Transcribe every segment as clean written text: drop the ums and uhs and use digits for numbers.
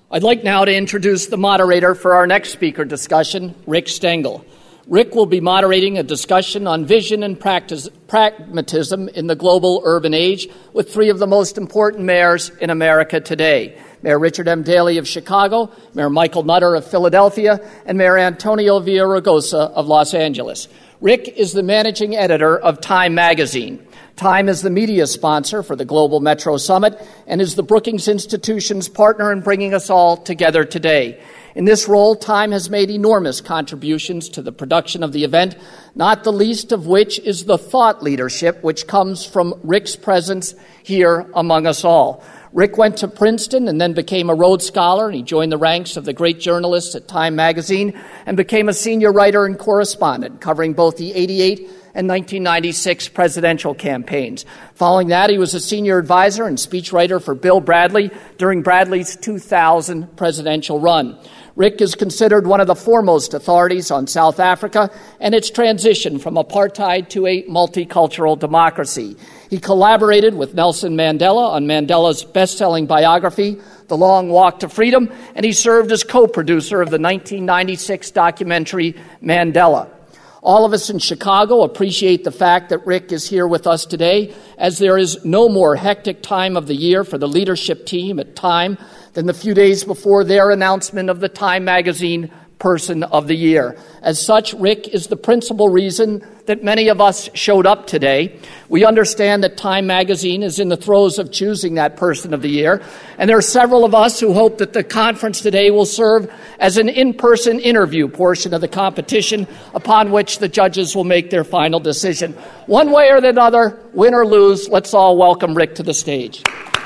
I'd like now to introduce the moderator for our next speaker discussion, Rick Stengel. Rick will be moderating a discussion on vision and pragmatism in the global urban age with three of the most important mayors in America today. Mayor Richard M. Daley of Chicago, Mayor Michael Nutter of Philadelphia, and Mayor Antonio Villaraigosa of Los Angeles. Rick is the managing editor of Time magazine. Time is the media sponsor for the Global Metro Summit and is the Brookings Institution's partner in bringing us all together today. In this role, Time has made enormous contributions to the production of the event, not the least of which is the thought leadership which comes from Rick's presence here among us all. Rick went to Princeton and then became a Rhodes Scholar, and he joined the ranks of the great journalists at Time magazine and became a senior writer and correspondent, covering both the 88 and 1996 presidential campaigns. Following that, he was a senior advisor and speechwriter for Bill Bradley during Bradley's 2000 presidential run. Rick is considered one of the foremost authorities on South Africa and its transition from apartheid to a multicultural democracy. He collaborated with Nelson Mandela on Mandela's best-selling biography, The Long Walk to Freedom, and he served as co-producer of the 1996 documentary Mandela. All of us in Chicago appreciate the fact that Rick is here with us today, as there is no more hectic time of the year for the leadership team at Time than the few days before their announcement of the Time magazine Person of the Year. As such, Rick is the principal reason that many of us showed up today. We understand that Time magazine is in the throes of choosing that Person of the Year, and there are several of us who hope that the conference today will serve as an in-person interview portion of the competition upon which the judges will make their final decision. One way or the other, win or lose, let's all welcome Rick to the stage.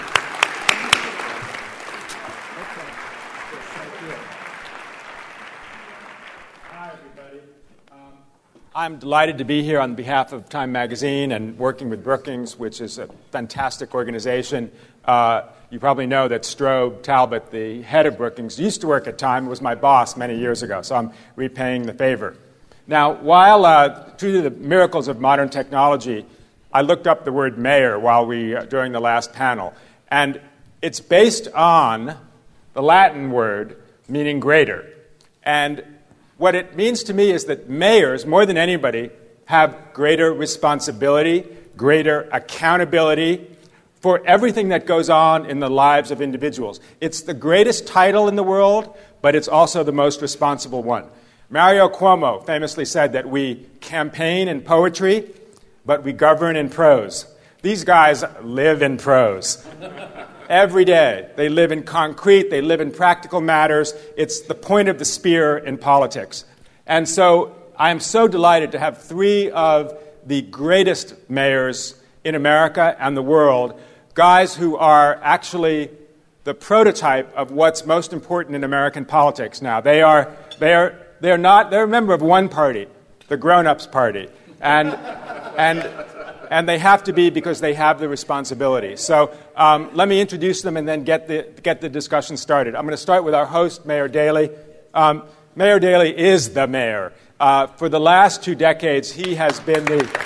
I'm delighted to be here on behalf of Time magazine and working with Brookings, which is a fantastic organization. You probably know that Strobe Talbot, the head of Brookings, used to work at Time, was my boss many years ago, so I'm repaying the favor. Now, while true to the miracles of modern technology, I looked up the word mayor during the last panel, and it's based on the Latin word meaning greater. And what it means to me is that mayors, more than anybody, have greater responsibility, greater accountability for everything that goes on in the lives of individuals. It's the greatest title in the world, but it's also the most responsible one. Mario Cuomo famously said that we campaign in poetry, but we govern in prose. These guys live in prose. Every day. They live in concrete. They live in practical matters. It's the point of the spear in politics. And so I'm so delighted to have three of the greatest mayors in America and the world, guys who are actually the prototype of what's most important in American politics now. They're a member of one party, the grown-ups party. And they have to be because they have the responsibility. So let me introduce them and then get the discussion started. I'm going to start with our host, Mayor Daley. Mayor Daley is the mayor. For the last 2 decades, he has been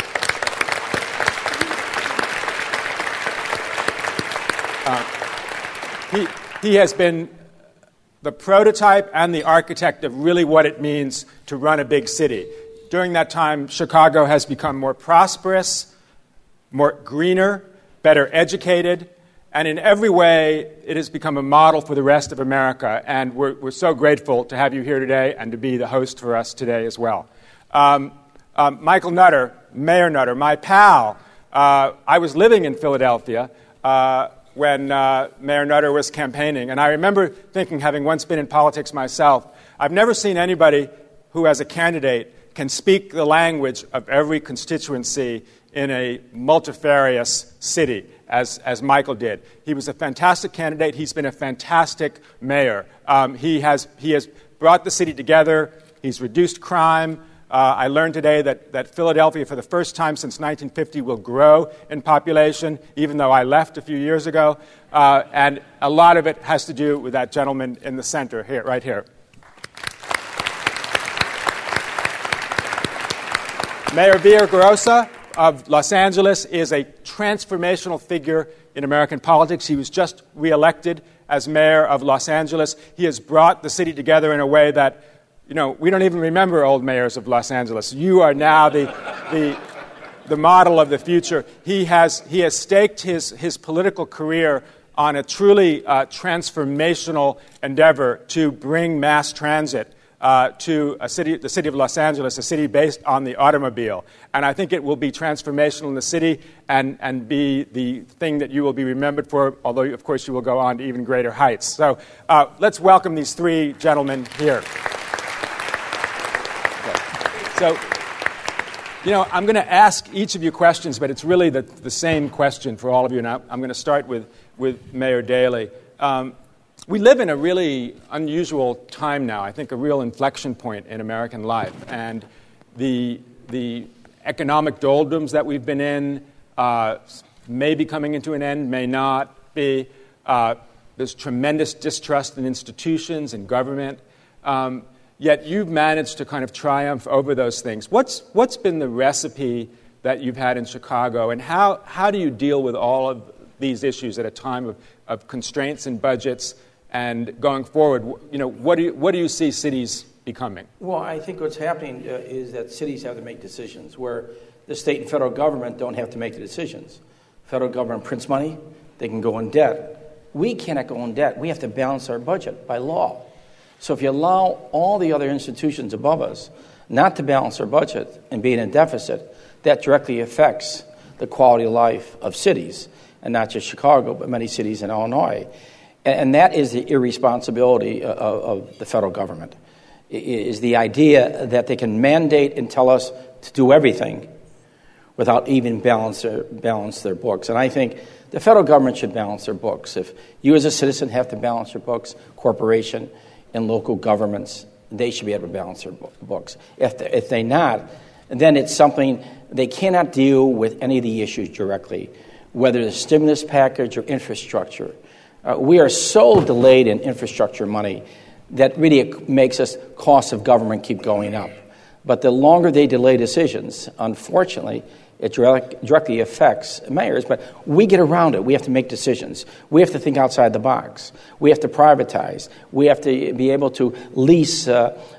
he has been the prototype and the architect of really what it means to run a big city. During that time, Chicago has become more prosperous, more greener, better educated, and in every way, it has become a model for the rest of America. And we're so grateful to have you here today and to be the host for us today as well. Michael Nutter, Mayor Nutter, my pal. I was living in Philadelphia when Mayor Nutter was campaigning, and I remember thinking, having once been in politics myself, I've never seen anybody who, as a candidate, can speak the language of every constituency in a multifarious city, as Michael did. He was a fantastic candidate. He's been a fantastic mayor. He has brought the city together. He's reduced crime. I learned today that Philadelphia, for the first time since 1950, will grow in population, even though I left a few years ago. And a lot of it has to do with that gentleman in the center, here, right here. Mayor Villaraigosa of Los Angeles is a transformational figure in American politics. He was just reelected as mayor of Los Angeles. He has brought the city together in a way that, we don't even remember old mayors of Los Angeles. You are now the model of the future. He has staked his political career on a truly transformational endeavor to bring mass transit to the city of Los Angeles, a city based on the automobile. And I think it will be transformational in the city and be the thing that you will be remembered for, although, of course, you will go on to even greater heights. So let's welcome these three gentlemen here. Okay. So, I'm going to ask each of you questions, but it's really the same question for all of you. And I'm going to start with Mayor Daley. We live in a really unusual time now, I think a real inflection point in American life. And the economic doldrums that we've been in may be coming into an end, may not be. There's tremendous distrust in institutions and government. Yet you've managed to kind of triumph over those things. What's been the recipe that you've had in Chicago, and how do you deal with all of these issues at a time of constraints and budgets and going forward? What do you see cities becoming? Well, I think what's happening is that cities have to make decisions where the state and federal government don't have to make the decisions. Federal government prints money, they can go in debt. We cannot go in debt. We have to balance our budget by law. So if you allow all the other institutions above us not to balance their budget and be in a deficit, that directly affects the quality of life of cities, and not just Chicago, but many cities in Illinois. And that is the irresponsibility of the federal government, is the idea that they can mandate and tell us to do everything without even balance their books. And I think the federal government should balance their books. If you as a citizen have to balance your books, corporation and local governments, they should be able to balance their books. If they not, then it's something they cannot deal with any of the issues directly, whether the stimulus package or infrastructure. We are so delayed in infrastructure money that really makes us costs of government keep going up. But the longer they delay decisions, unfortunately, it directly affects mayors. But we get around it. We have to make decisions. We have to think outside the box. We have to privatize. We have to be able to lease parts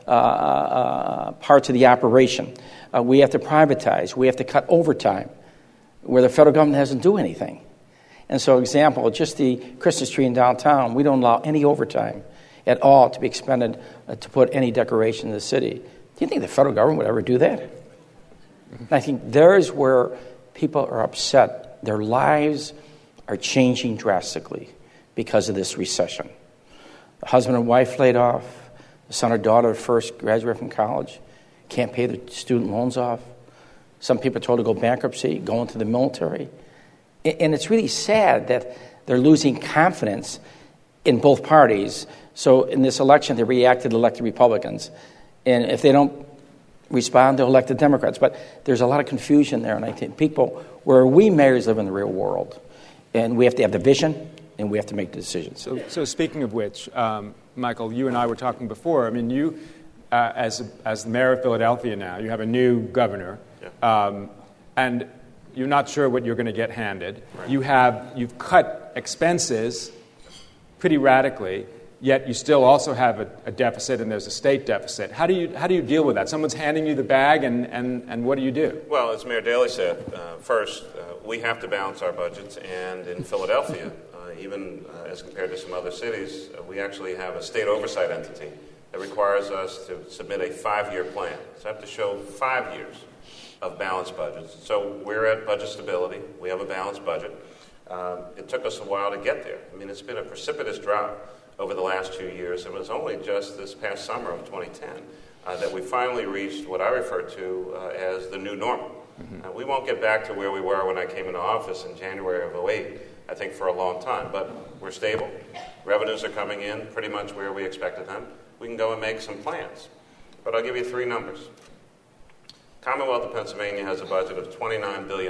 of the operation. We have to privatize. We have to cut overtime where the federal government doesn't do anything. And so, example, just the Christmas tree in downtown, we don't allow any overtime at all to be expended to put any decoration in the city. Do you think the federal government would ever do that? And I think there's where people are upset. Their lives are changing drastically because of this recession. The husband and wife laid off. The son or daughter first graduate from college, can't pay their student loans off. Some people are told to go bankruptcy, go into the military. And it's really sad that they're losing confidence in both parties. So in this election, they reacted to elected Republicans. And if they don't respond, they'll elect the Democrats. But there's a lot of confusion there. And I think people, where we mayors live in the real world, and we have to have the vision, and we have to make the decisions. So speaking of which, Michael, you and I were talking before. I mean, you, as the mayor of Philadelphia now, you have a new governor. Yeah. And you're not sure what you're going to get handed. Right. You've cut expenses pretty radically, yet you still also have a deficit, and there's a state deficit. How do you deal with that? Someone's handing you the bag, and what do you do? Well, as Mayor Daley said, first, we have to balance our budgets, and in Philadelphia, even as compared to some other cities, we actually have a state oversight entity that requires us to submit a 5-year plan. So I have to show 5 years of balanced budgets. So we're at budget stability. We have a balanced budget. It took us a while to get there. I mean, it's been a precipitous drop over the last 2 years. It was only just this past summer of 2010 that we finally reached what I refer to as the new normal. Mm-hmm. We won't get back to where we were when I came into office in January of 2008, I think, for a long time. But we're stable. Revenues are coming in pretty much where we expected them. We can go and make some plans. But I'll give you 3 numbers. Commonwealth of Pennsylvania has a budget of $29 billion,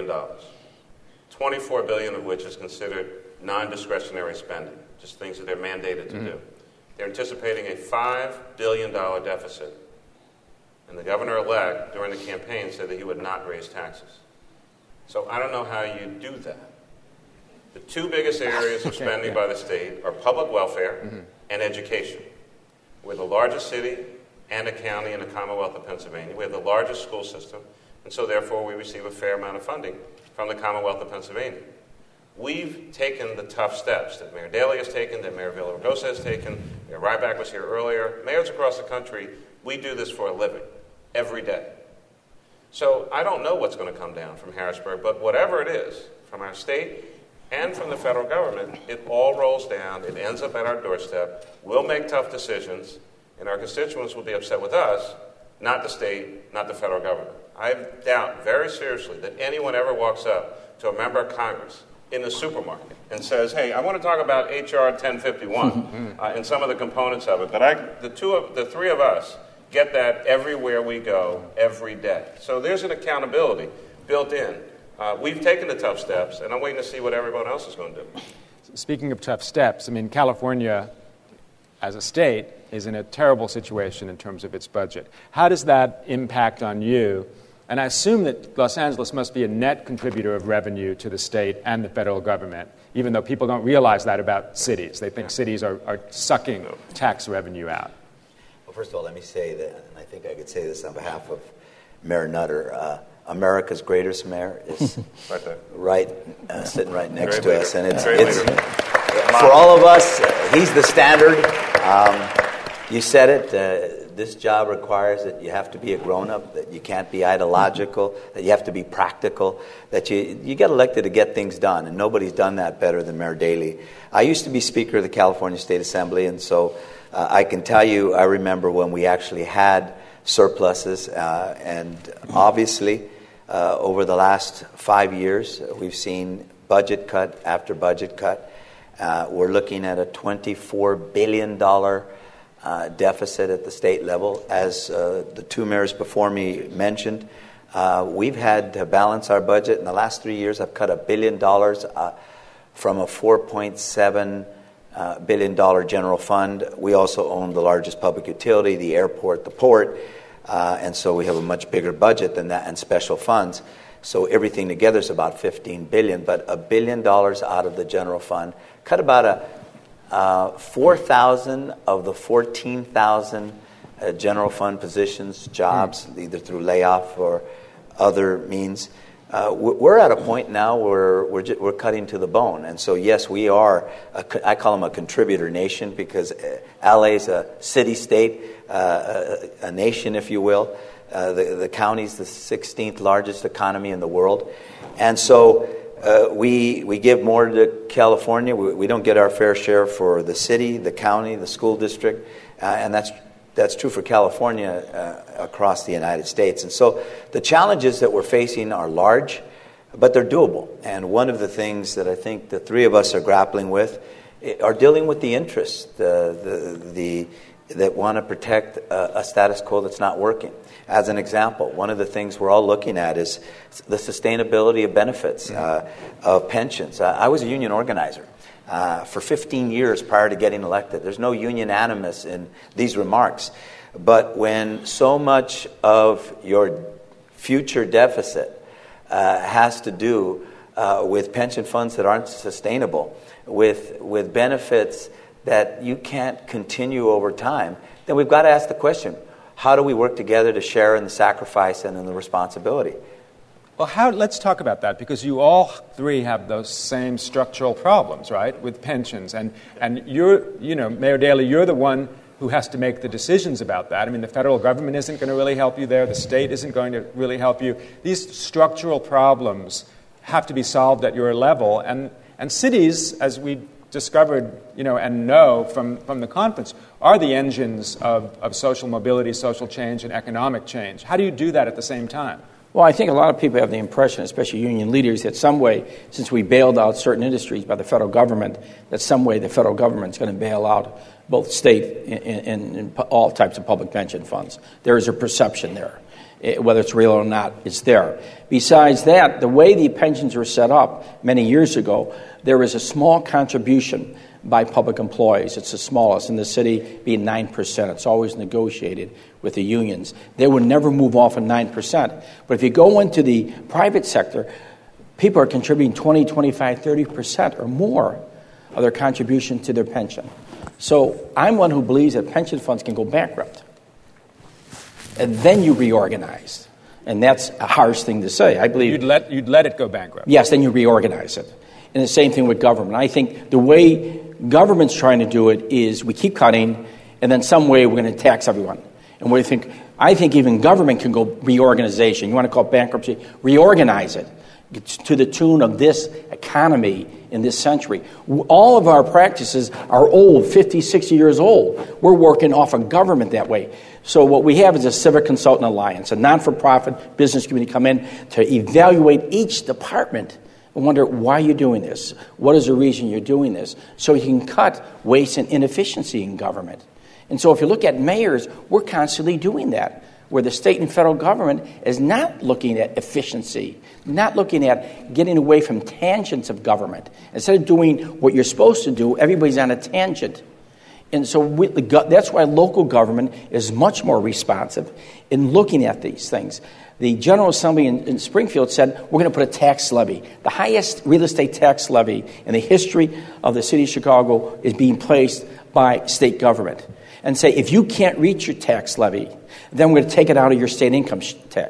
$24 billion of which is considered non-discretionary spending, just things that they're mandated to do. They're anticipating a $5 billion deficit. And the governor-elect, during the campaign, said that he would not raise taxes. So I don't know how you do that. The two biggest areas of spending by the state are public welfare and education. We're the largest city and a county in the Commonwealth of Pennsylvania. We have the largest school system, and so therefore we receive a fair amount of funding from the Commonwealth of Pennsylvania. We've taken the tough steps that Mayor Daley has taken, that Mayor Villaraigosa has taken, Mayor Ryback was here earlier. Mayors across the country, we do this for a living, every day. So I don't know what's going to come down from Harrisburg, but whatever it is, from our state and from the federal government, it all rolls down, it ends up at our doorstep. We'll make tough decisions, and our constituents will be upset with us, not the state, not the federal government. I doubt very seriously that anyone ever walks up to a member of Congress in the supermarket and says, hey, I want to talk about H.R. 1051 and some of the components of it. But the three of us get that everywhere we go, every day. So there's an accountability built in. We've taken the tough steps, and I'm waiting to see what everyone else is going to do. Speaking of tough steps, I mean, California, as a state, is in a terrible situation in terms of its budget. How does that impact on you? And I assume that Los Angeles must be a net contributor of revenue to the state and the federal government, even though people don't realize that about cities. They think cities are sucking tax revenue out. Well, first of all, let me say that, and I think I could say this on behalf of Mayor Nutter, America's greatest mayor is sitting right next to us. And it's for all of us, he's the standard. You said it. This job requires that you have to be a grown-up, that you can't be ideological, that you have to be practical, that you get elected to get things done, and nobody's done that better than Mayor Daley. I used to be Speaker of the California State Assembly, and so I can tell you, I remember when we actually had surpluses, and obviously over the last 5 years, we've seen budget cut after budget cut. We're looking at a $24 billion deficit at the state level. As the two mayors before me mentioned, we've had to balance our budget. In the last 3 years, I've cut $1 billion from a $4.7 billion general fund. We also own the largest public utility, the airport, the port, and so we have a much bigger budget than that and special funds. So everything together is about $15 billion, but $1 billion out of the general fund. Cut about 4,000 of the 14,000 general fund positions, jobs, either through layoff or other means. We're at a point now where we're cutting to the bone. And so, yes, we are, I call them a contributor nation because LA is a city-state, a nation, if you will. The county's the 16th largest economy in the world. And so we give more to California. We don't get our fair share for the city, the county, the school district. And that's true for California across the United States. And so the challenges that we're facing are large, but they're doable. And one of the things that I think the three of us are grappling with are dealing with the interests that want to protect a status quo that's not working. As an example, one of the things we're all looking at is the sustainability of benefits, of pensions. I was a union organizer for 15 years prior to getting elected. There's no union animus in these remarks. But when so much of your future deficit has to do with pension funds that aren't sustainable, with benefits that you can't continue over time, then we've got to ask the question, how do we work together to share in the sacrifice and in the responsibility? Well, let's talk about that, because you all three have those same structural problems, right, with pensions. And you're, Mayor Daley, you're the one who has to make the decisions about that. I mean, the federal government isn't going to really help you there. The state isn't going to really help you. These structural problems have to be solved at your level. And cities, as we discovered, and know from the conference, are the engines of social mobility, social change, and economic change. How do you do that at the same time? Well, I think a lot of people have the impression, especially union leaders, that some way, since we bailed out certain industries by the federal government, that some way the federal government's going to bail out both state and all types of public pension funds. There is a perception there. Whether it's real or not, it's there. Besides that, the way the pensions were set up many years ago, there is a small contribution by public employees. It's the smallest in the city, being 9%. It's always negotiated with the unions. They would never move off of 9%. But if you go into the private sector, people are contributing 20, 25, 30% or more of their contribution to their pension. So I'm one who believes that pension funds can go bankrupt. And then you reorganize. And that's a harsh thing to say. I believe you'd let it go bankrupt. Yes, then you reorganize it. And the same thing with government. I think the way government's trying to do it is we keep cutting, and then some way we're going to tax everyone. And I think even government can go reorganization. You want to call it bankruptcy? Reorganize it to the tune of this economy in this century. All of our practices are old, 50, 60 years old. We're working off of government that way. So what we have is a Civic Consultant Alliance, a non-for-profit business community come in to evaluate each department and wonder, why are you doing this? What is the reason you're doing this? So you can cut waste and inefficiency in government. And so if you look at mayors, we're constantly doing that, where the state and federal government is not looking at efficiency, not looking at getting away from tangents of government. Instead of doing what you're supposed to do, everybody's on a tangent. And so that's why local government is much more responsive in looking at these things. The General Assembly in Springfield said, we're going to put a tax levy. The highest real estate tax levy in the history of the city of Chicago is being placed by state government. And say, if you can't reach your tax levy, then we're going to take it out of your state income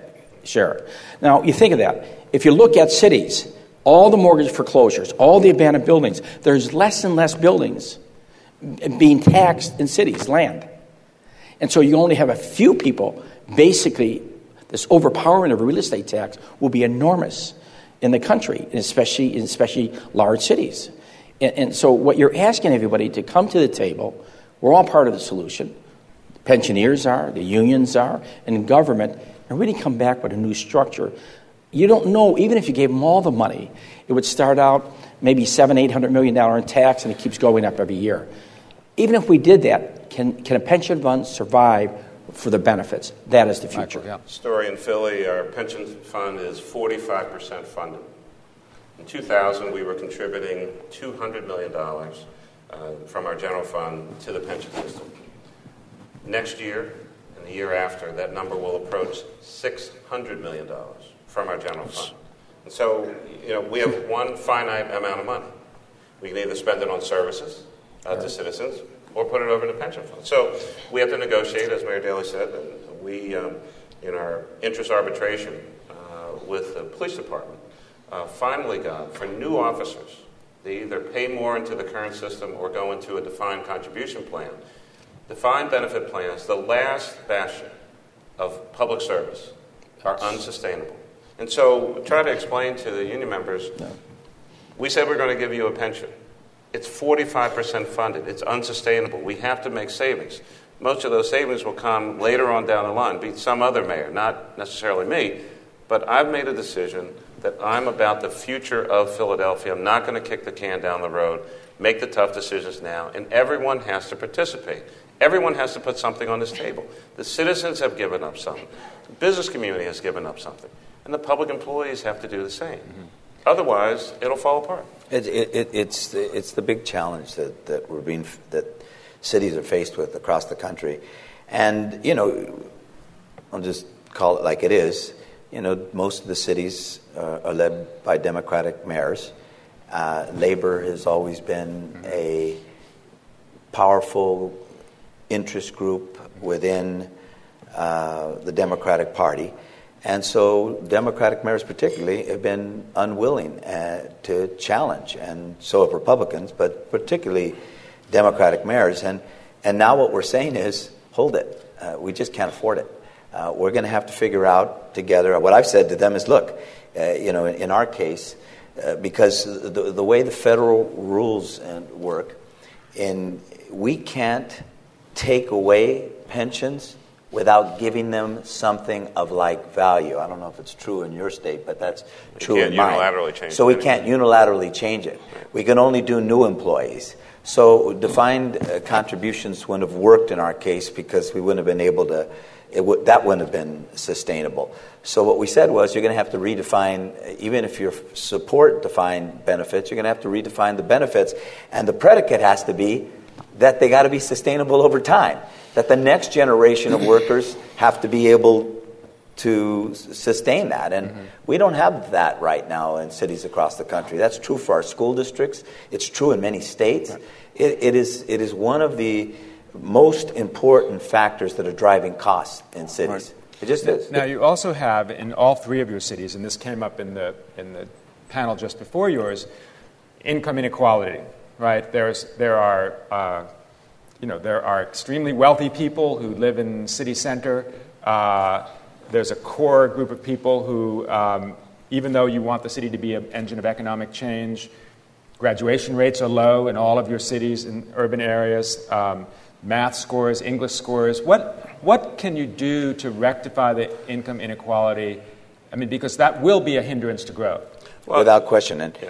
share. Now, you think of that. If you look at cities, all the mortgage foreclosures, all the abandoned buildings, there's less and less buildings being taxed in cities, land. And so you only have a few people. Basically, this overpowering of a real estate tax will be enormous in the country, and especially large cities. And so what you're asking everybody to come to the table, we're all part of the solution. Pensioners are, the unions are, and government, and really come back with a new structure. You don't know, even if you gave them all the money, it would start out maybe $700-800 million in tax, and it keeps going up every year. Even if we did that, can a pension fund survive for the benefits? That is the future. Yeah. Story in Philly, our pension fund is 45% funded. In 2000, we were contributing $200 million from our general fund to the pension system. Next year and the year after, that number will approach $600 million from our general fund. And so, we have one finite amount of money. We can either spend it on services to citizens or put it over in the pension fund. So we have to negotiate, as Mayor Daley said, and we, in our interest arbitration with the police department, finally got, for new officers, they either pay more into the current system or go into a defined contribution plan. Defined benefit plans, the last bastion of public service, are unsustainable. And so try to explain to the union members, we said we're going to give you a pension. It's 45% funded. It's unsustainable. We have to make savings. Most of those savings will come later on down the line, be some other mayor, not necessarily me. But I've made a decision that I'm about the future of Philadelphia. I'm not going to kick the can down the road, make the tough decisions now, and everyone has to participate. Everyone has to put something on this table. The citizens have given up something. The business community has given up something. And the public employees have to do the same. Mm-hmm. Otherwise, it'll fall apart. It's the big challenge that cities are faced with across the country. And, I'll just call it like it is. Most of the cities are led by Democratic mayors. Labor has always been a powerful interest group within the Democratic Party. And so Democratic mayors particularly have been unwilling to challenge, and so have Republicans, but particularly Democratic mayors. And now what we're saying is, hold it. We just can't afford it. We're going to have to figure out together. What I've said to them is, look, in our case, because the way the federal rules work, we can't take away pensions without giving them something of like value. I don't know if it's true in your state, but that's true in mine. So we can't unilaterally change it. We can only do new employees. So defined contributions wouldn't have worked in our case because we wouldn't have been able to, that wouldn't have been sustainable. So what we said was, you're going to have to redefine, even if you support defined benefits, you're going to have to redefine the benefits. And the predicate has to be that they got to be sustainable over time. That the next generation of workers have to be able to sustain that. And we don't have that right now in cities across the country. That's true for our school districts. It's true in many states. Right. It is one of the most important factors that are driving costs in cities. Right. It just is. Now, you also have in all three of your cities, and this came up in the panel just before yours, income inequality. Right? There are extremely wealthy people who live in the city center. There's a core group of people who, even though you want the city to be an engine of economic change, graduation rates are low in all of your cities in urban areas. Math scores, English scores. What can you do to rectify the income inequality? I mean, because that will be a hindrance to growth. Well, without question. Yeah.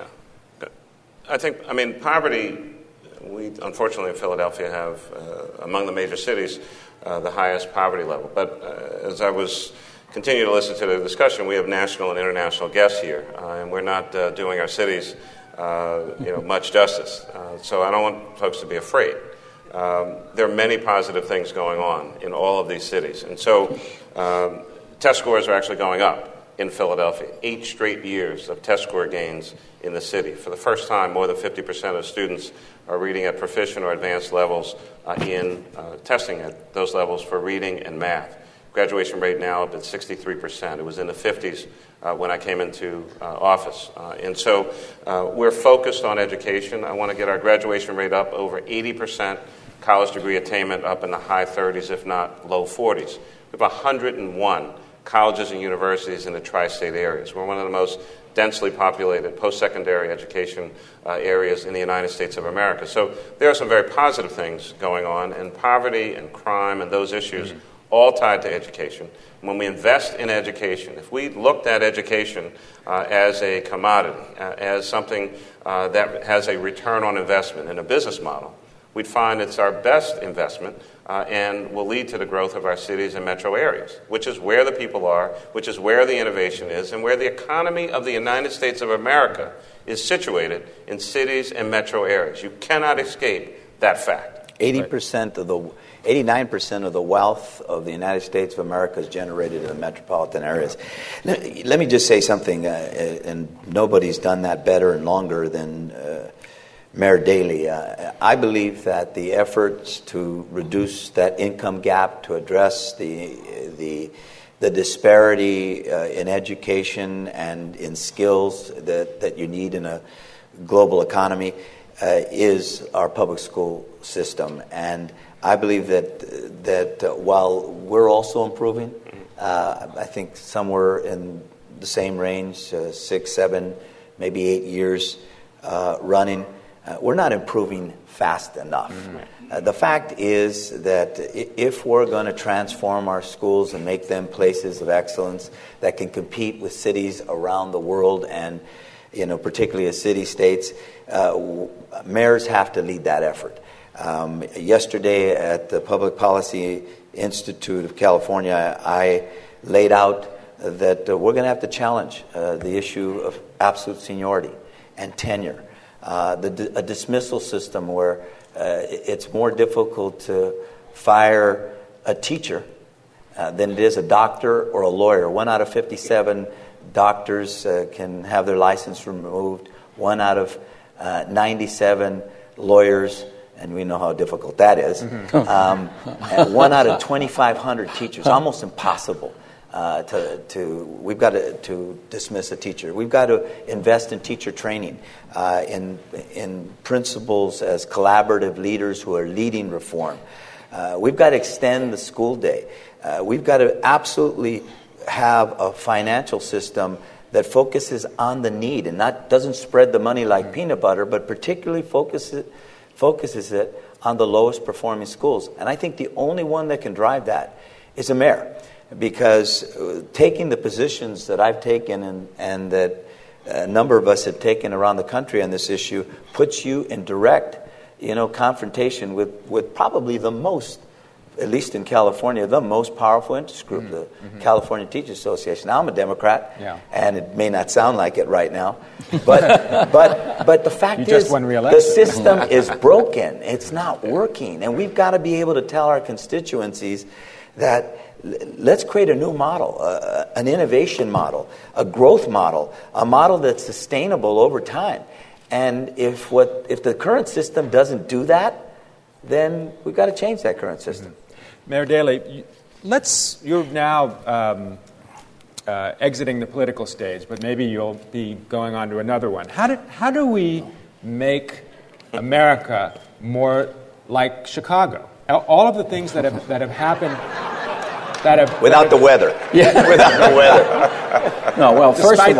I mean, poverty, we unfortunately in Philadelphia have, among the major cities, the highest poverty level. But as I was continuing to listen to the discussion, we have national and international guests here, and we're not doing our cities much justice. So I don't want folks to be afraid. There are many positive things going on in all of these cities. And so test scores are actually going up in Philadelphia. 8 straight years of test score gains in the city. For the first time, more than 50% of students are reading at proficient or advanced levels in testing at those levels for reading and math. Graduation rate now up at 63%. It was in the 50s when I came into office. And so we're focused on education. I want to get our graduation rate up over 80%, college degree attainment up in the high 30s, if not low 40s. We have 101 colleges and universities in the tri-state areas. We're one of the most densely populated post-secondary education areas in the United States of America. So there are some very positive things going on, and poverty and crime and those issues all tied to education. When we invest in education, if we looked at education as a commodity, as something that has a return on investment in a business model, we'd find it's our best investment and will lead to the growth of our cities and metro areas, which is where the people are, which is where the innovation is, and where the economy of the United States of America is situated in cities and metro areas. You cannot escape that fact. 89% of the wealth of the United States of America is generated in the metropolitan areas. Let me just say something, and nobody's done that better and longer than Mayor Daley. I believe that the efforts to reduce that income gap, to address the disparity in education and in skills that you need in a global economy is our public school system. And I believe that while we're also improving, I think somewhere in the same range, 6, 7, maybe 8 years running, we're not improving fast enough. The fact is that if we're going to transform our schools and make them places of excellence that can compete with cities around the world, and particularly as city-states, mayors have to lead that effort. Yesterday at the Public Policy Institute of California, I laid out that we're going to have to challenge the issue of absolute seniority and tenure. A dismissal system where it's more difficult to fire a teacher than it is a doctor or a lawyer. 1 out of 57 doctors can have their license removed. 1 out of 97 lawyers, and we know how difficult that is. And 1 out of 2,500 teachers, almost impossible. We've got to dismiss a teacher. We've got to invest in teacher training, in principals as collaborative leaders who are leading reform. We've got to extend the school day. We've got to absolutely have a financial system that focuses on the need and doesn't spread the money like peanut butter, but particularly focuses it on the lowest performing schools. And I think the only one that can drive that is a mayor. Because taking the positions that I've taken and that a number of us have taken around the country on this issue puts you in direct, confrontation with probably the most at least in California, the most powerful interest group, the California Teachers Association. Now, I'm a Democrat, and it may not sound like it right now, but the fact is, the system is broken. It's not working, and we've got to be able to tell our constituencies that let's create a new model, an innovation model, a growth model, a model that's sustainable over time. And if the current system doesn't do that, then we've got to change that current system. Mayor Daley, you're now exiting the political stage, but maybe you'll be going on to another one. How do we make America more like Chicago? All of the things that have happened. Without the weather. Yeah. Without the weather. No, well,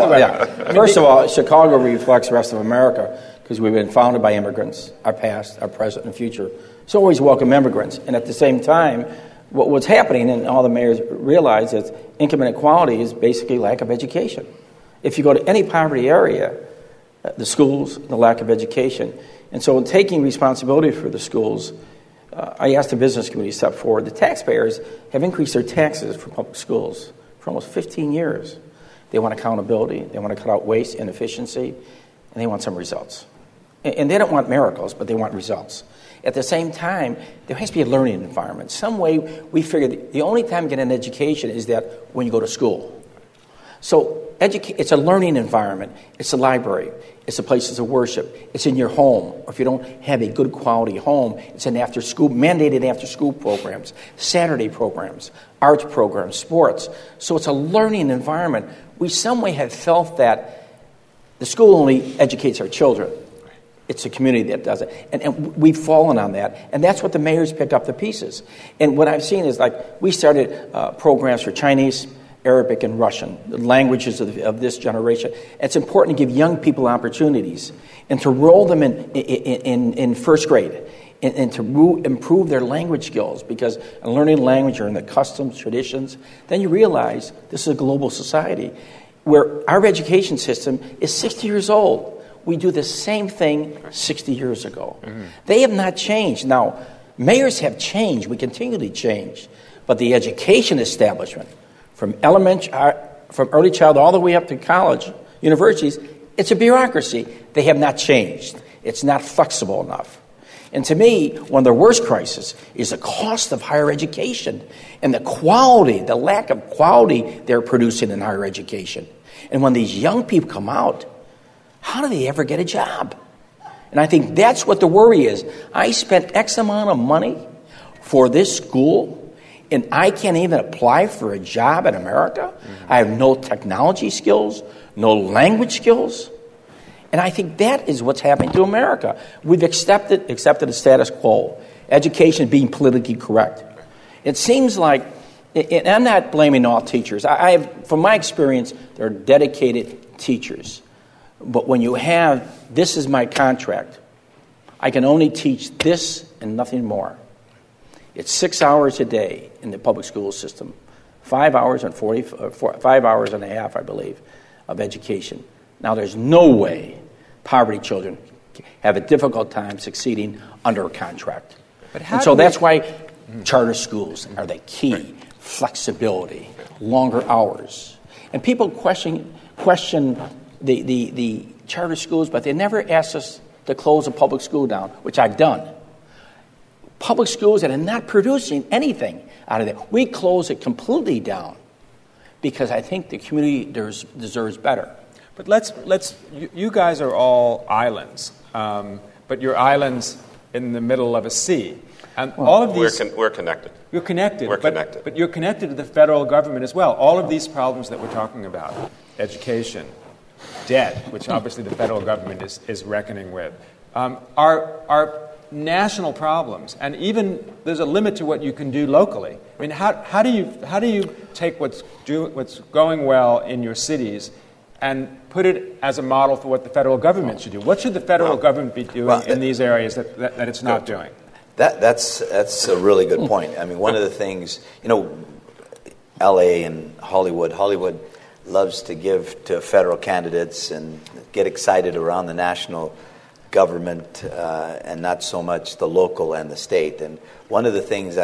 first of all, Chicago reflects the rest of America because we've been founded by immigrants, our past, our present, and future. So always welcome immigrants. And at the same time, what's happening, and all the mayors realize, is income inequality is basically lack of education. If you go to any poverty area, the schools, the lack of education. And so in taking responsibility for the schools, I asked the business community to step forward. The taxpayers have increased their taxes for public schools for almost 15 years. They want accountability. They want to cut out waste, inefficiency, and they want some results. And they don't want miracles, but they want results. At the same time, there has to be a learning environment. Some way we figured the only time you get an education is that when you go to school. So it's a learning environment. It's a library. It's a places of worship. It's in your home. Or if you don't have a good quality home, it's in mandated after-school programs, Saturday programs, arts programs, sports. So it's a learning environment. We some way have felt that the school only educates our children. It's a community that does it. And we've fallen on that. And that's what the mayors pick up the pieces. And what I've seen is we started programs for Chinese, Arabic, and Russian, the languages of this generation. It's important to give young people opportunities and to roll them in first grade and to improve their language skills, because learning language or in the customs, traditions, then you realize this is a global society where our education system is 60 years old. We do the same thing 60 years ago. Mm-hmm. They have not changed. Now, mayors have changed. We continually change. But the education establishment, from early childhood all the way up to college, universities, it's a bureaucracy. They have not changed. It's not flexible enough. And to me, one of the worst crises is the cost of higher education and the quality, the lack of quality they're producing in higher education. And when these young people come out, how do they ever get a job? And I think that's what the worry is. I spent X amount of money for this school, and I can't even apply for a job in America. Mm-hmm. I have no technology skills, no language skills. And I think that is what's happening to America. We've accepted the status quo, education being politically correct. It seems like, and I'm not blaming all teachers. From my experience, there are dedicated teachers. But when you have, this is my contract, I can only teach this and nothing more. It's 6 hours a day in the public school system, 5 hours and 5 hours and a half, I believe, of education. Now, there's no way poverty children have a difficult time succeeding under a contract. And so that's why charter schools are the key. Flexibility, longer hours. And people question the charter schools, but they never ask us to close a public school down, which I've done. Public schools that are not producing anything out of it, we close it completely down because I think the community deserves better. But you guys are all islands, but you're islands in the middle of a sea. And all of these... We're connected. You're connected. We're connected. But you're connected to the federal government as well. All of these problems that we're talking about, education, debt, which obviously the federal government is reckoning with, are national problems. And even there's a limit to what you can do locally. I mean, how do you take what's going well in your cities and put it as a model for what the federal government should do? What should the federal government be doing in these areas that it's not doing? That's a really good point. I mean, one of the things, L.A. and Hollywood loves to give to federal candidates and get excited around the national government and not so much the local and the state. And one of the things I'd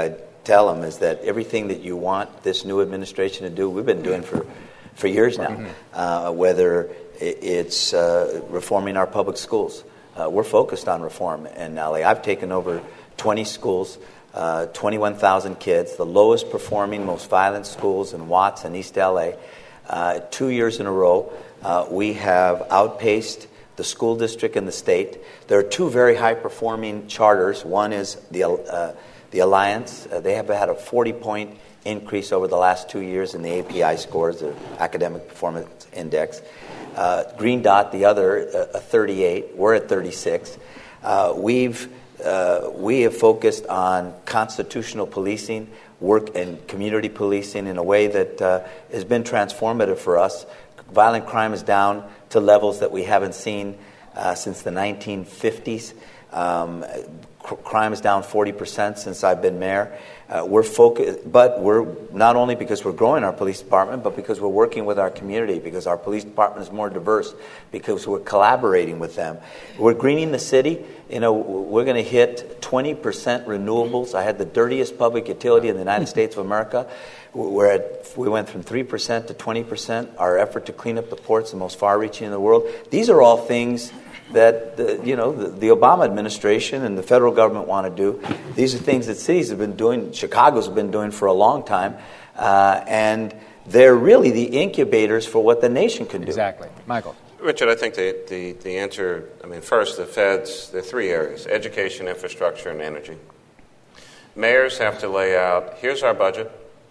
tell them is that everything that you want this new administration to do, we've been doing for years now, whether it's reforming our public schools. We're focused on reform in LA. I've taken over 20 schools, 21,000 kids, the lowest performing, most violent schools in Watts and East LA. 2 years in a row, we have outpaced the school district in the state. There are two very high-performing charters. One is the Alliance. They have had a 40-point increase over the last 2 years in the API scores, the Academic Performance Index. Green Dot, the other, a 38. We're at 36. We have focused on constitutional policing, work and community policing in a way that has been transformative for us. Violent crime is down to levels that we haven't seen since the 1950s. Crime is down 40% since I've been mayor. We're focused, but we're not only because we're growing our police department, but because we're working with our community, because our police department is more diverse, because we're collaborating with them. We're greening the city. We're going to hit 20% renewables. I had the dirtiest public utility in the United States of America. We went from 3% to 20%. Our effort to clean up the ports, the most far-reaching in the world. These are all things that the Obama administration and the federal government want to do. These are things that cities have been doing, Chicago's been doing for a long time, and they're really the incubators for what the nation can do. Exactly. Michael. Richard, I think the answer, first, the feds, there are three areas: education, infrastructure, and energy. Mayors have to lay out, here's our budget.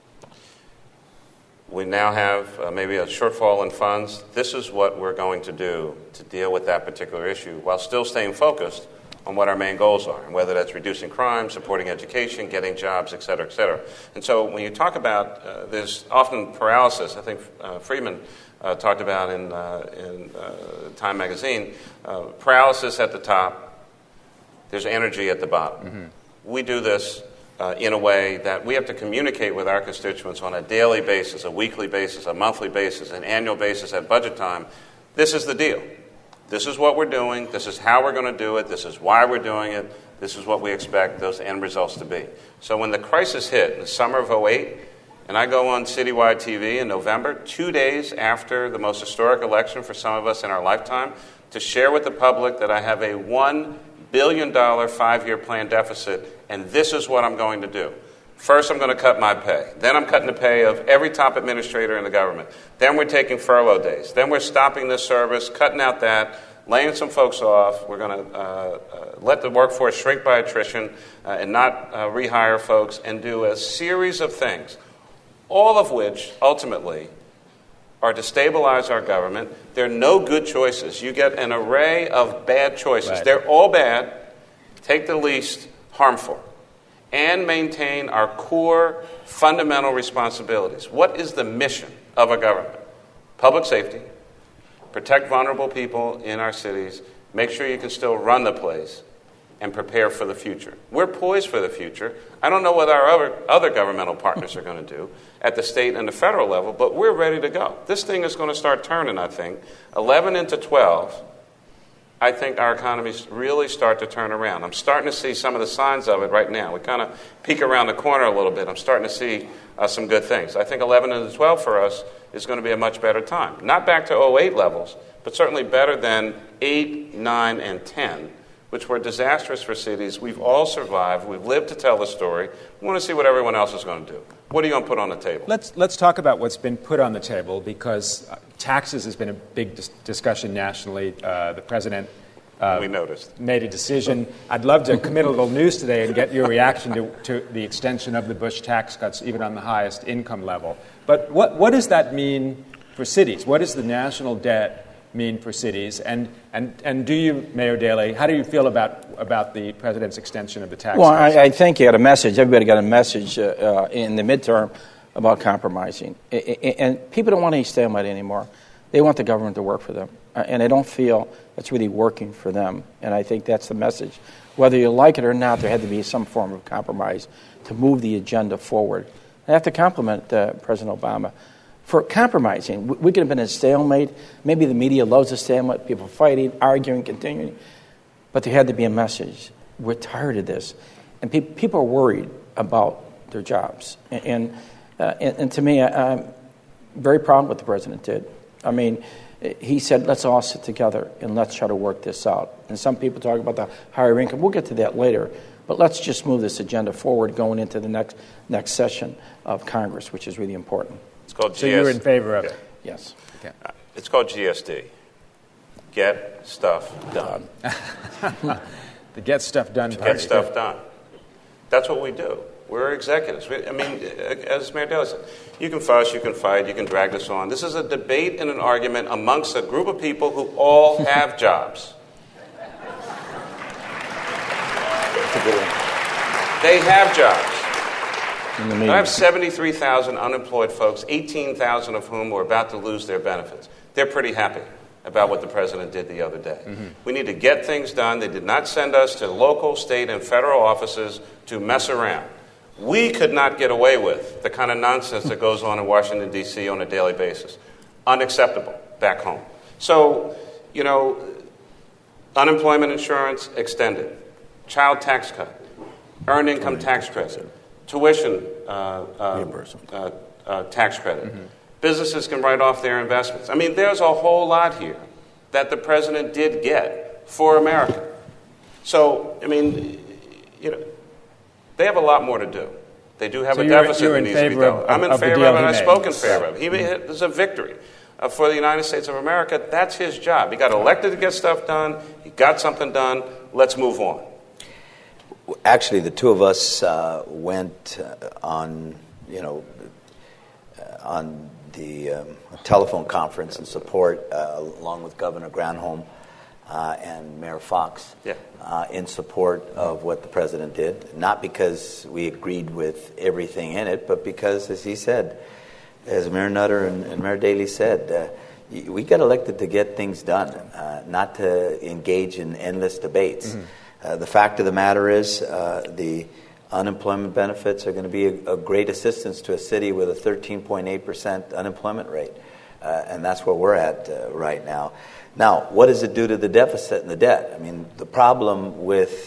We now have maybe a shortfall in funds. This is what we're going to do to deal with that particular issue while still staying focused on what our main goals are, and whether that's reducing crime, supporting education, getting jobs, et cetera, et cetera. And so when you talk about there's often paralysis. I think Friedman talked about in Time magazine, paralysis at the top, there's energy at the bottom. Mm-hmm. We do this in a way that we have to communicate with our constituents on a daily basis, a weekly basis, a monthly basis, an annual basis at budget time. This is the deal. This is what we're doing. This is how we're going to do it. This is why we're doing it. This is what we expect those end results to be. So when the crisis hit in the summer of 2008, and I go on citywide TV in November, 2 days after the most historic election for some of us in our lifetime, to share with the public that I have a $1 billion 5-year plan deficit, and this is what I'm going to do. First, I'm going to cut my pay. Then I'm cutting the pay of every top administrator in the government. Then we're taking furlough days. Then we're stopping this service, cutting out that, laying some folks off. We're going to let the workforce shrink by attrition and not rehire folks, and do a series of things, all of which ultimately are to stabilize our government. There are no good choices. You get an array of bad choices. Right. They're all bad. Take the least harmful and maintain our core fundamental responsibilities. What is the mission of a government? Public safety, protect vulnerable people in our cities, make sure you can still run the place, and prepare for the future. We're poised for the future. I don't know what our other governmental partners are going to do at the state and the federal level, but we're ready to go. This thing is going to start turning, I think. 11 into 12, I think our economies really start to turn around. I'm starting to see some of the signs of it right now. We kind of peek around the corner a little bit. I'm starting to see some good things. I think 11 into 12 for us is going to be a much better time. Not back to 2008 levels, but certainly better than 8, 9, and 10, which were disastrous for cities. We've all survived. We've lived to tell the story. We want to see what everyone else is going to do. What are you going to put on the table? Let's talk about what's been put on the table, because taxes has been a big discussion nationally. The president we noticed. Made a decision. I'd love to commit a little news today and get your reaction to the extension of the Bush tax cuts, even on the highest income level. But what does that mean for cities? What does the national debt mean for cities? And do you, Mayor Daley, how do you feel about the president's extension of the tax? Well, I think you got a message. Everybody got a message in the midterm about compromising. And people don't want any stalemate anymore. They want the government to work for them. And they don't feel it's really working for them. And I think that's the message. Whether you like it or not, there had to be some form of compromise to move the agenda forward. I have to compliment President Obama for compromising. We could have been a stalemate. Maybe the media loves a stalemate, people fighting, arguing, continuing. But there had to be a message. We're tired of this. And people are worried about their jobs. And to me, I'm very proud of what the president did. I mean, he said, let's all sit together and let's try to work this out. And some people talk about the higher income. We'll get to that later. But let's just move this agenda forward going into the next session of Congress, which is really important. It's called GSD. So you're in favor of it? Yes. Okay. It's called GSD. Get stuff done. The get stuff done part. Get stuff done. That's what we do. We're executives. As Mayor Daley said, you can fuss, you can fight, you can drag this on. This is a debate and an argument amongst a group of people who all have jobs. They have jobs. I have 73,000 unemployed folks, 18,000 of whom are about to lose their benefits. They're pretty happy about what the president did the other day. Mm-hmm. We need to get things done. They did not send us to local, state, and federal offices to mess around. We could not get away with the kind of nonsense that goes on in Washington, D.C. on a daily basis. Unacceptable back home. So, unemployment insurance extended, child tax cut, earned income tax credit, tuition tax credit. Mm-hmm. Businesses can write off their investments. I mean, there's a whole lot here that the president did get for America. So, they have a lot more to do. They do have a deficit that needs to be dealt with. I'm in favor of it, and I spoke in favor of it. There's a victory for the United States of America. That's his job. He got elected to get stuff done. He got something done. Let's move on. Actually, the two of us went on the telephone conference in support, along with Governor Granholm and Mayor Fox, in support of what the president did. Not because we agreed with everything in it, but because, as he said, as Mayor Nutter and Mayor Daley said, we got elected to get things done, not to engage in endless debates. Mm-hmm. The fact of the matter is the unemployment benefits are going to be a great assistance to a city with a 13.8% unemployment rate. And that's where we're at right now. Now, what does it do to the deficit and the debt? I mean, the problem with,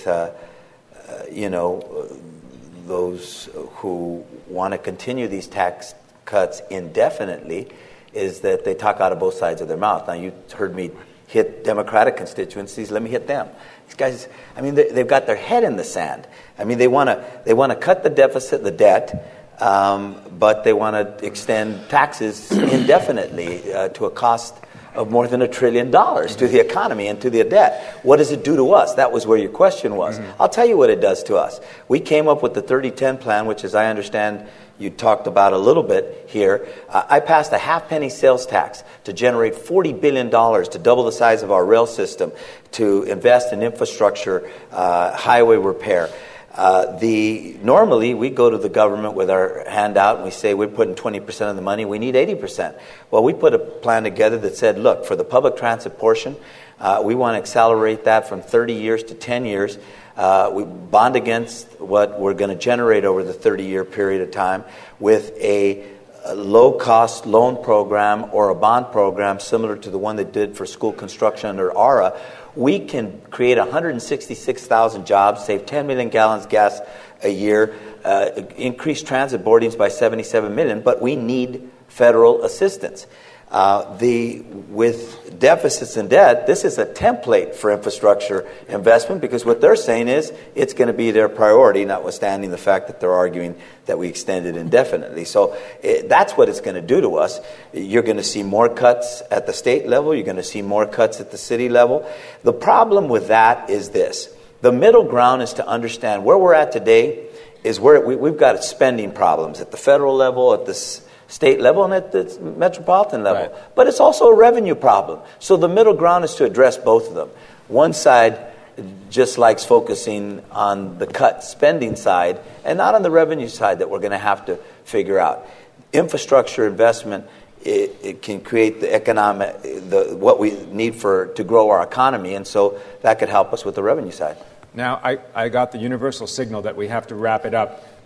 those who want to continue these tax cuts indefinitely is that they talk out of both sides of their mouth. Now, you heard me hit Democratic constituencies. Let me hit them. These guys, they've got their head in the sand. They want to cut the deficit, the debt, but they want to extend taxes indefinitely to a cost of more than $1 trillion to the economy and to the debt. What does it do to us? That was where your question was. Mm-hmm. I'll tell you what it does to us. We came up with the 30-10 plan, which, as I understand, you talked about a little bit here. I passed a half-penny sales tax to generate $40 billion to double the size of our rail system, to invest in infrastructure, highway repair. Normally, we go to the government with our hand out and we say we're putting 20% of the money. We need 80%. Well, we put a plan together that said, look, for the public transit portion, we want to accelerate that from 30 years to 10 years. We bond against what we're going to generate over the 30-year period of time with a low-cost loan program or a bond program similar to the one they did for school construction under ARA. We can create 166,000 jobs, save 10 million gallons gas a year, increase transit boardings by 77 million, but we need federal assistance. With deficits and debt, this is a template for infrastructure investment because what they're saying is it's going to be their priority, notwithstanding the fact that they're arguing that we extend it indefinitely. So that's what it's going to do to us. You're going to see more cuts at the state level. You're going to see more cuts at the city level. The problem with that is this. The middle ground is to understand where we're at today is where we've got spending problems at the federal level, at the state level, and at the metropolitan level. Right. But it's also a revenue problem. So the middle ground is to address both of them. One side just likes focusing on the cut spending side and not on the revenue side that we're going to have to figure out. Infrastructure investment, it can create the economic, what we need to grow our economy, and so that could help us with the revenue side. Now, I got the universal signal that we have to wrap it up.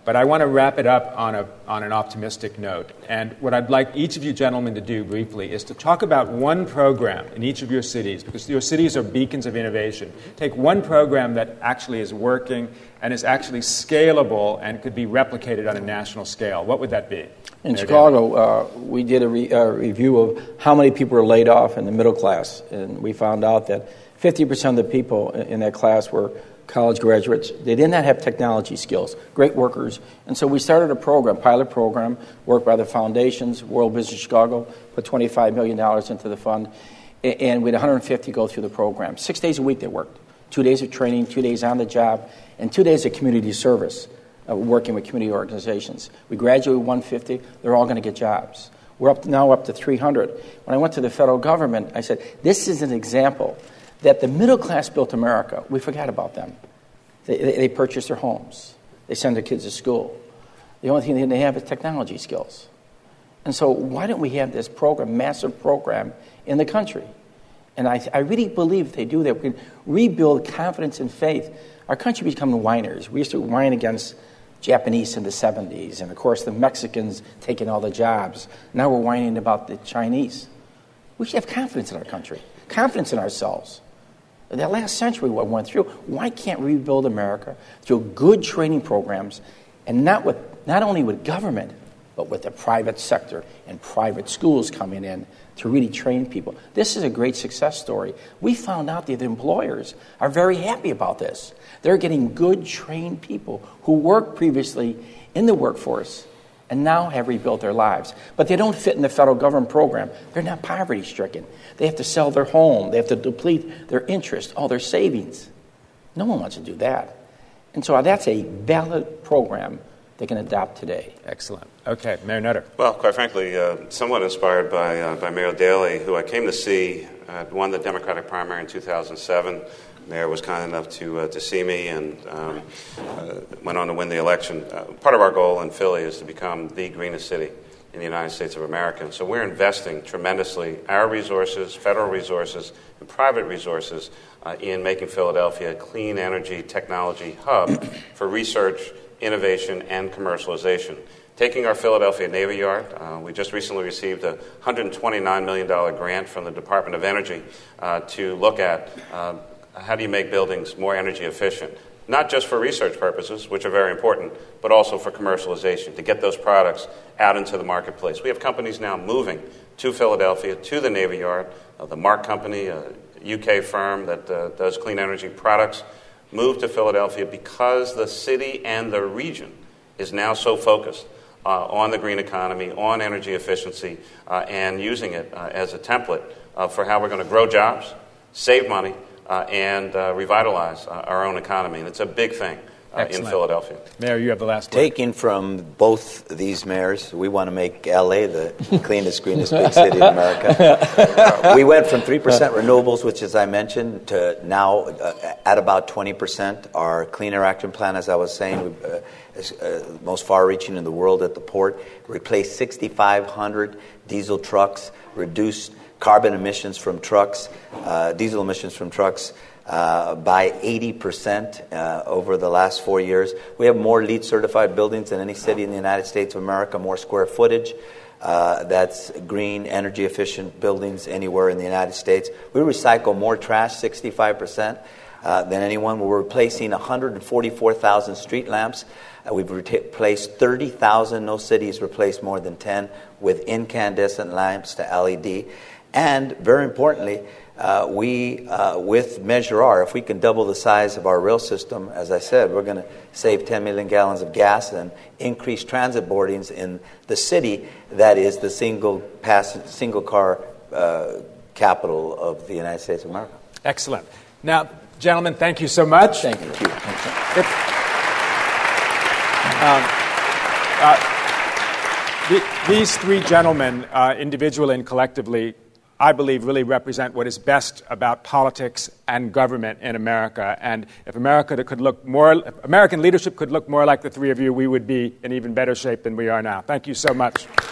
But I want to wrap it up on an optimistic note. And what I'd like each of you gentlemen to do briefly is to talk about one program in each of your cities, because your cities are beacons of innovation. Take one program that actually is working and is actually scalable and could be replicated on a national scale. What would that be? In Chicago, we did a review of how many people were laid off in the middle class, and we found out that 50% of the people in that class were college graduates. They did not have technology skills, great workers. And so we started a program, pilot program, worked by the foundations, World Business Chicago, put $25 million into the fund, and we had 150 go through the program. 6 days a week they worked, 2 days of training, 2 days on the job, and 2 days of community service, working with community organizations. We graduated 150, they're all going to get jobs. We're now up to 300. When I went to the federal government, I said, this is an example that the middle class built America. We forgot about them. They purchased their homes. They send their kids to school. The only thing they have is technology skills. And so why don't we have this program, massive program, in the country? And I really believe if they do that, we can rebuild confidence and faith. Our country becoming whiners. We used to whine against Japanese in the 70s, and of course the Mexicans taking all the jobs. Now we're whining about the Chinese. We should have confidence in our country, confidence in ourselves. That last century what went through, why can't we rebuild America through good training programs, and not only with government, but with the private sector and private schools coming in to really train people? This is a great success story. We found out that the employers are very happy about this. They're getting good trained people who worked previously in the workforce and now have rebuilt their lives. But they don't fit in the federal government program. They're not poverty-stricken. They have to sell their home. They have to deplete their interest, all their savings. No one wants to do that. And so that's a valid program they can adopt today. Excellent. Okay, Mayor Nutter. Well, quite frankly, somewhat inspired by Mayor Daley, who I came to see, won the Democratic primary in 2007. Mayor was kind enough to see me and went on to win the election. Part of our goal in Philly is to become the greenest city in the United States of America. And so we're investing tremendously our resources, federal resources, and private resources in making Philadelphia a clean energy technology hub for research, innovation, and commercialization. Taking our Philadelphia Navy Yard, we just recently received a $129 million grant from the Department of Energy to look at how do you make buildings more energy efficient, not just for research purposes, which are very important, but also for commercialization, to get those products out into the marketplace. We have companies now moving to Philadelphia, to the Navy Yard. The Mark Company, a UK firm that does clean energy products, moved to Philadelphia because the city and the region is now so focused on the green economy, on energy efficiency, and using it as a template for how we're going to grow jobs, save money, and revitalize our own economy. And it's a big thing in Philadelphia. Mayor, you have the last word. Taking from both these mayors, we want to make L.A. the cleanest, greenest big city in America. We went from 3% renewables, which, as I mentioned, to now at about 20%. Our Clean Air Action Plan, as I was saying, most far-reaching in the world at the port, replaced 6,500 diesel trucks, reduced carbon emissions from trucks, diesel emissions from trucks, by 80% over the last 4 years. We have more LEED certified buildings than any city in the United States of America, more square footage. That's green, energy efficient buildings anywhere in the United States. We recycle more trash, 65%, than anyone. We're replacing 144,000 street lamps. We've replaced 30,000. No city has replaced more than 10 with incandescent lamps to LED. And very importantly, we, with Measure R, if we can double the size of our rail system, as I said, we're going to save 10 million gallons of gas and increase transit boardings in the city that is the single car capital of the United States of America. Excellent. Now, gentlemen, thank you so much. Thank you. These three gentlemen, individually and collectively, I believe really represent what is best about politics and government in America. And if American leadership could look more like the three of you, we would be in even better shape than we are now. Thank you so much.